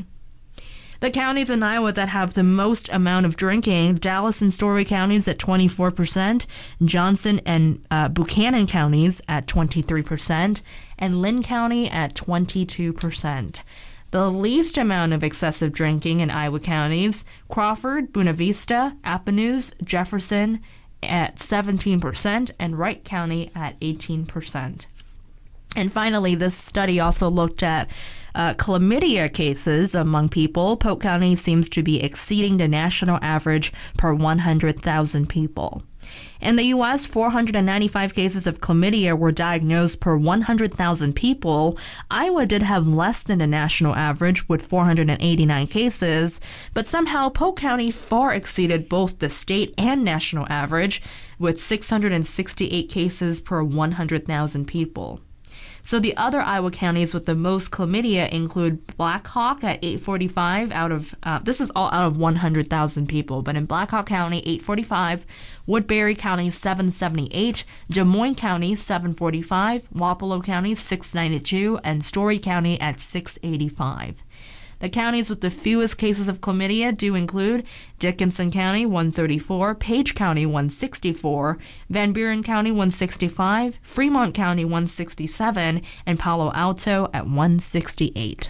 The counties in Iowa that have the most amount of drinking, Dallas and Story counties at twenty-four percent, Johnson and uh, Buchanan counties at twenty-three percent, and Lynn County at twenty-two percent. The least amount of excessive drinking in Iowa counties, Crawford, Buena Vista, Appanoose, Jefferson at seventeen percent, and Wright County at eighteen percent. And finally, this study also looked at uh, chlamydia cases among people. Polk County seems to be exceeding the national average per one hundred thousand people. In the U S, four hundred ninety-five cases of chlamydia were diagnosed per one hundred thousand people. Iowa did have less than the national average with four hundred eighty-nine cases, but somehow Polk County far exceeded both the state and national average with six hundred sixty-eight cases per one hundred thousand people. So the other Iowa counties with the most chlamydia include Black Hawk at eight forty-five out of, uh, this is all out of one hundred thousand people, but in Black Hawk County, eight forty-five, Woodbury County, seven seventy-eight, Des Moines County, seven forty-five, Wapello County, six ninety-two, and Story County at six eighty-five. The counties with the fewest cases of chlamydia do include Dickinson County, one thirty-four, Page County, one sixty-four, Van Buren County, one sixty-five, Fremont County, one sixty-seven, and Palo Alto at one sixty-eight.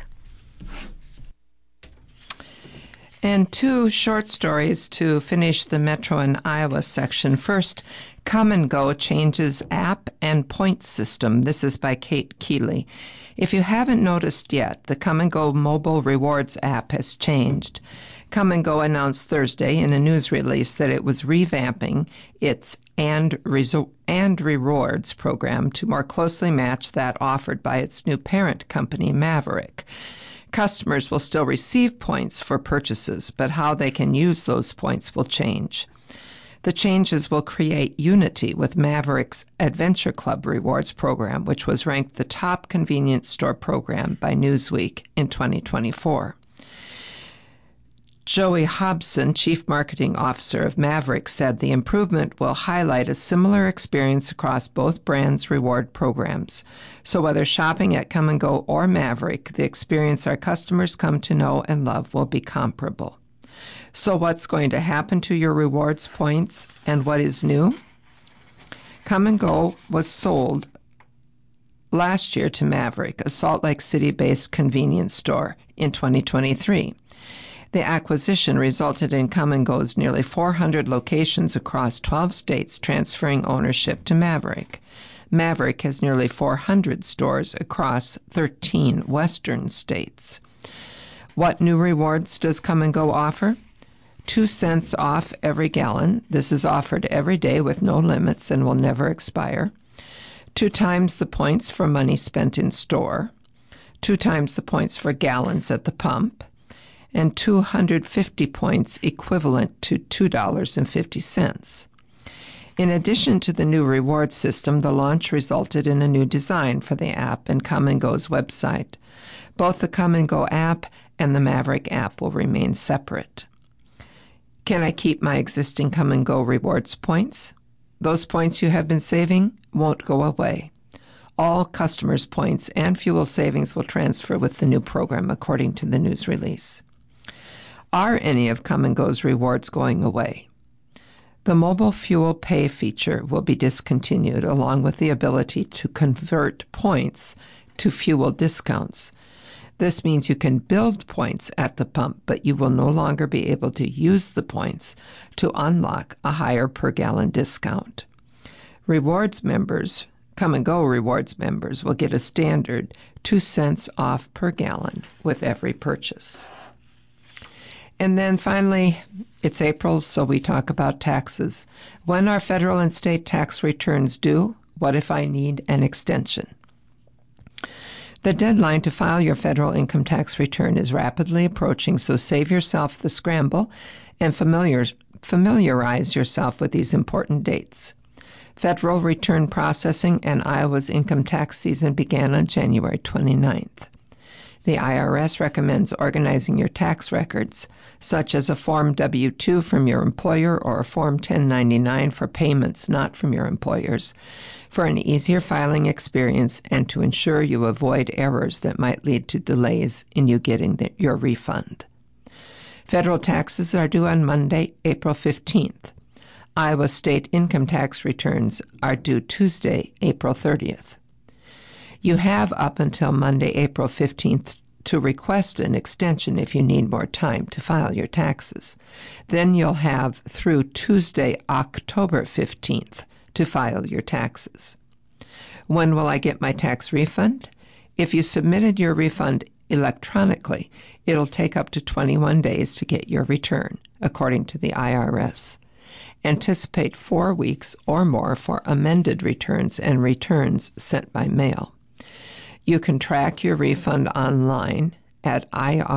And two short stories to finish the Metro and Iowa section. First, Come and Go changes app and point system. This is by Kate Keeley. If you haven't noticed yet, the Come and Go mobile rewards app has changed. Come and Go announced Thursday in a news release that it was revamping its and, Reso- and Rewards program to more closely match that offered by its new parent company, Maverick. Customers will still receive points for purchases, but how they can use those points will change. The changes will create unity with Maverick's Adventure Club Rewards program, which was ranked the top convenience store program by Newsweek in twenty twenty-four. Joey Hobson, Chief Marketing Officer of Maverick, said the improvement will highlight a similar experience across both brands' reward programs. So whether shopping at Come and Go or Maverick, the experience our customers come to know and love will be comparable. So what's going to happen to your rewards points and what is new? Come and Go was sold last year to Maverick, a Salt Lake City-based convenience store, in twenty twenty-three. The acquisition resulted in Come and Go's nearly four hundred locations across twelve states transferring ownership to Maverick. Maverick has nearly four hundred stores across thirteen western states. What new rewards does Come and Go offer? Two cents off every gallon. This is offered every day with no limits and will never expire. Two times the points for money spent in store. Two times the points for gallons at the pump. And two hundred fifty points equivalent to two dollars and fifty cents. In addition to the new reward system, the launch resulted in a new design for the app and Come and Go's website. Both the Come and Go app and the Maverick app will remain separate. Can I keep my existing Come and Go rewards points? Those points you have been saving won't go away. All customers' points and fuel savings will transfer with the new program, according to the news release. Are any of Come and Go's rewards going away? The mobile fuel pay feature will be discontinued, along with the ability to convert points to fuel discounts. This means you can build points at the pump, but you will no longer be able to use the points to unlock a higher per-gallon discount. Rewards members, Come and Go Rewards members, will get a standard two cents off per gallon with every purchase. And then finally, it's April, so we talk about taxes. When are federal and state tax returns due? What if I need an extension? The deadline to file your federal income tax return is rapidly approaching, so save yourself the scramble and familiar, familiarize yourself with these important dates. Federal return processing and Iowa's income tax season began on January twenty-ninth. The I R S recommends organizing your tax records, such as a Form W two from your employer or a Form ten ninety-nine for payments not from your employers, for an easier filing experience and to ensure you avoid errors that might lead to delays in you getting the, your refund. Federal taxes are due on Monday, April fifteenth. Iowa state income tax returns are due Tuesday, April thirtieth. You have up until Monday, April fifteenth to request an extension if you need more time to file your taxes. Then you'll have through Tuesday, October fifteenth to file your taxes. When will I get my tax refund? If you submitted your refund electronically, it'll take up to twenty-one days to get your return, according to the I R S. Anticipate four weeks or more for amended returns and returns sent by mail. You can track your refund online at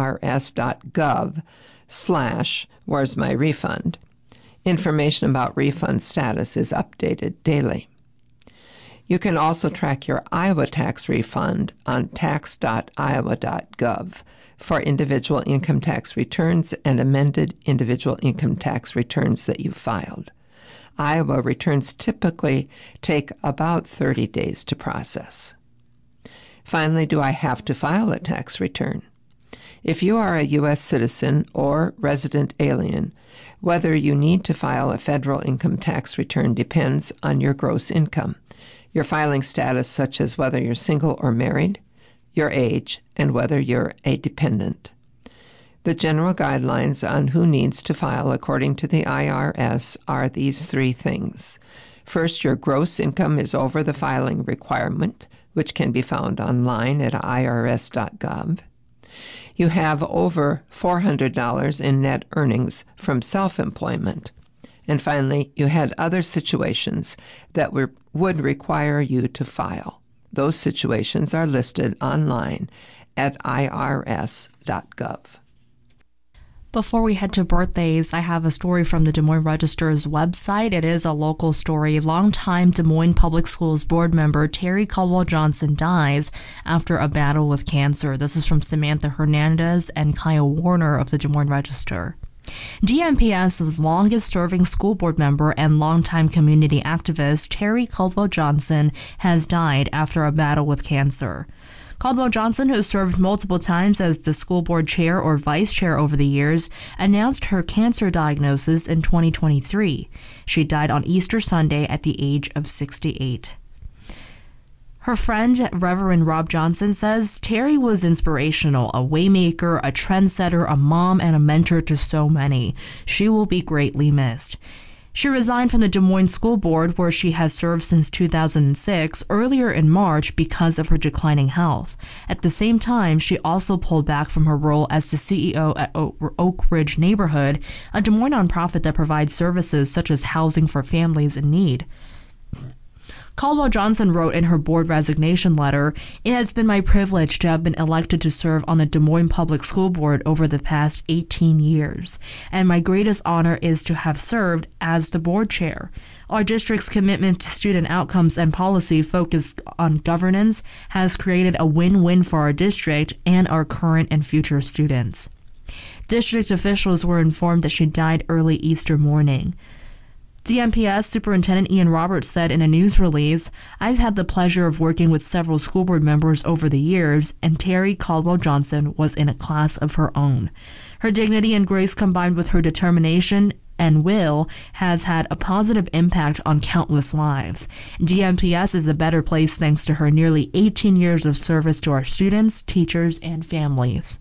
irs.gov slash where's my refund. Information about refund status is updated daily. You can also track your Iowa tax refund on tax dot iowa dot gov for individual income tax returns and amended individual income tax returns that you filed. Iowa returns typically take about thirty days to process. Finally, do I have to file a tax return? If you are a U S citizen or resident alien, whether you need to file a federal income tax return depends on your gross income, your filing status such as whether you're single or married, your age, and whether you're a dependent. The general guidelines on who needs to file according to the I R S are these three things. First, your gross income is over the filing requirement, which can be found online at I R S dot gov. You have over four hundred dollars in net earnings from self-employment. And finally, you had other situations that were, would require you to file. Those situations are listed online at I R S dot gov. Before we head to birthdays, I have a story from the Des Moines Register's website. It is a local story. Longtime Des Moines Public Schools board member Terry Caldwell Johnson dies after a battle with cancer. This is from Samantha Hernandez and Kyle Warner of the Des Moines Register. DMPS's longest-serving school board member and longtime community activist, Terry Caldwell Johnson, has died after a battle with cancer. Caldwell Johnson, who served multiple times as the school board chair or vice chair over the years, announced her cancer diagnosis in twenty twenty-three. She died on Easter Sunday at the age of sixty-eight. Her friend, Reverend Rob Johnson, says Terry was inspirational, a waymaker, a trendsetter, a mom, and a mentor to so many. She will be greatly missed. She resigned from the Des Moines School Board, where she has served since two thousand six, earlier in March because of her declining health. At the same time, she also pulled back from her role as the C E O at Oak Ridge Neighborhood, a Des Moines nonprofit that provides services such as housing for families in need. Caldwell Johnson wrote in her board resignation letter, "It has been my privilege to have been elected to serve on the Des Moines Public School Board over the past eighteen years, and my greatest honor is to have served as the board chair. Our district's commitment to student outcomes and policy focused on governance has created a win-win for our district and our current and future students." District officials were informed that she died early Easter morning. D M P S Superintendent Ian Roberts said in a news release, "I've had the pleasure of working with several school board members over the years, and Terry Caldwell Johnson was in a class of her own. Her dignity and grace combined with her determination and will has had a positive impact on countless lives. D M P S is a better place thanks to her nearly eighteen years of service to our students, teachers, and families."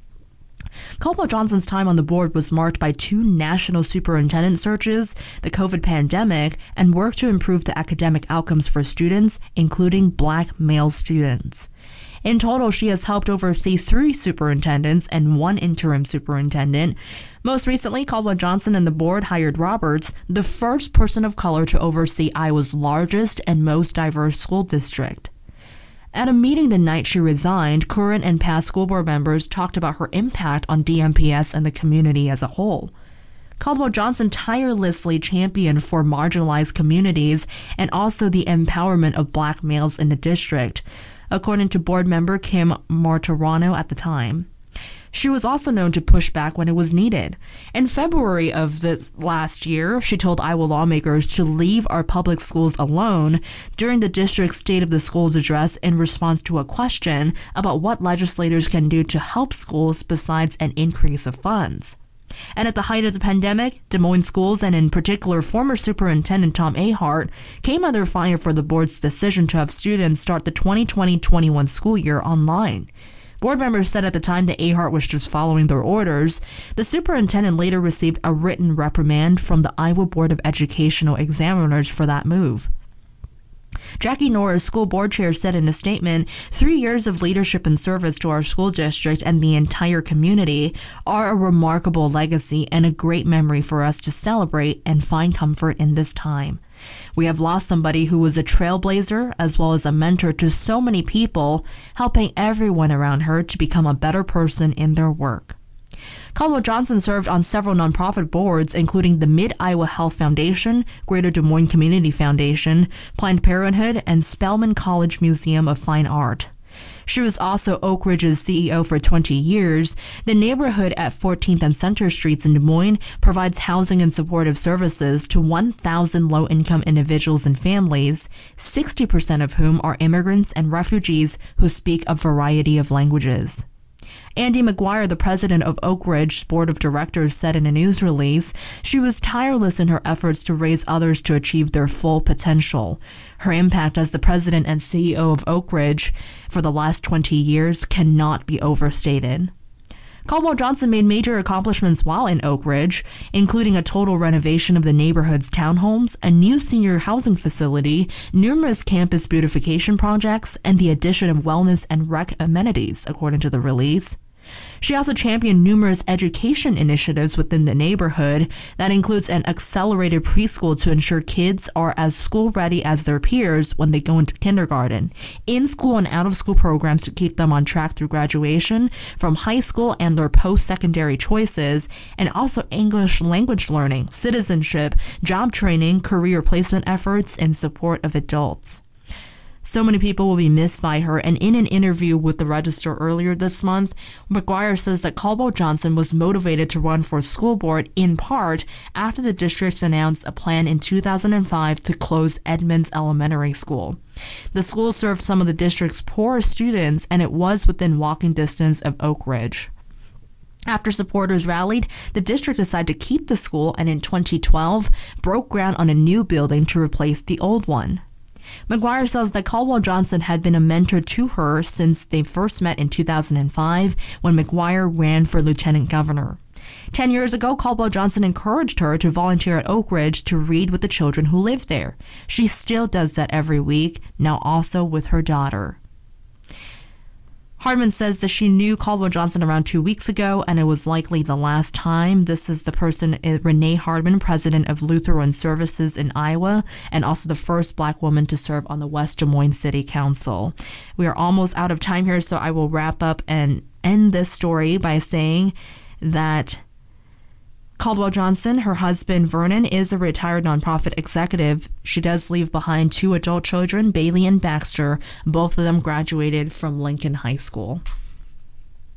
Caldwell Johnson's time on the board was marked by two national superintendent searches, the COVID pandemic, and work to improve the academic outcomes for students, including Black male students. In total, she has helped oversee three superintendents and one interim superintendent. Most recently, Caldwell Johnson and the board hired Roberts, the first person of color to oversee Iowa's largest and most diverse school district. At a meeting the night she resigned, current and past school board members talked about her impact on D M P S and the community as a whole. Caldwell Johnson tirelessly championed for marginalized communities and also the empowerment of Black males in the district, according to board member Kim Martorano at the time. She was also known to push back when it was needed. In February of this last year, she told Iowa lawmakers to leave our public schools alone during the district's State of the Schools address in response to a question about what legislators can do to help schools besides an increase of funds. And at the height of the pandemic, Des Moines schools, and in particular former Superintendent Tom Ahart, came under fire for the board's decision to have students start the twenty twenty twenty-one school year online. Board members said at the time that Ahart was just following their orders. The superintendent later received a written reprimand from the Iowa Board of Educational Examiners for that move. Jackie Norris, school board chair, said in a statement, "Three years of leadership and service to our school district and the entire community are a remarkable legacy and a great memory for us to celebrate and find comfort in this time. We have lost somebody who was a trailblazer as well as a mentor to so many people, helping everyone around her to become a better person in their work." Caldwell Johnson served on several nonprofit boards, including the Mid-Iowa Health Foundation, Greater Des Moines Community Foundation, Planned Parenthood, and Spelman College Museum of Fine Art. She was also Oak Ridge's C E O for twenty years. The neighborhood at fourteenth and Center Streets in Des Moines provides housing and supportive services to one thousand low-income individuals and families, sixty percent of whom are immigrants and refugees who speak a variety of languages. Andy McGuire, the president of Oak Ridge's board of directors, said in a news release, "She was tireless in her efforts to raise others to achieve their full potential. Her impact as the president and C E O of Oak Ridge for the last twenty years cannot be overstated." Caldwell Johnson made major accomplishments while in Oak Ridge, including a total renovation of the neighborhood's townhomes, a new senior housing facility, numerous campus beautification projects, and the addition of wellness and rec amenities, according to the release. She also championed numerous education initiatives within the neighborhood that includes an accelerated preschool to ensure kids are as school-ready as their peers when they go into kindergarten, in-school and out-of-school programs to keep them on track through graduation from high school and their post-secondary choices, and also English language learning, citizenship, job training, career placement efforts in support of adults. So many people will be missed by her, and in an interview with the Register earlier this month, McGuire says that Caldwell Johnson was motivated to run for school board in part after the districts announced a plan in two thousand five to close Edmonds Elementary School. The school served some of the district's poorest students, and it was within walking distance of Oak Ridge. After supporters rallied, the district decided to keep the school and in twenty twelve broke ground on a new building to replace the old one. McGuire says that Caldwell Johnson had been a mentor to her since they first met in two thousand five when McGuire ran for lieutenant governor. Ten years ago, Caldwell Johnson encouraged her to volunteer at Oak Ridge to read with the children who live there. She still does that every week, now also with her daughter. Hardman says that she knew Caldwell Johnson around two weeks ago, and it was likely the last time. This is the person, Renee Hardman, president of Lutheran Services in Iowa, and also the first black woman to serve on the West Des Moines City Council. We are almost out of time here, so I will wrap up and end this story by saying that Caldwell Johnson, her husband Vernon, is a retired nonprofit executive. She does leave behind two adult children, Bailey and Baxter. Both of them graduated from Lincoln High School.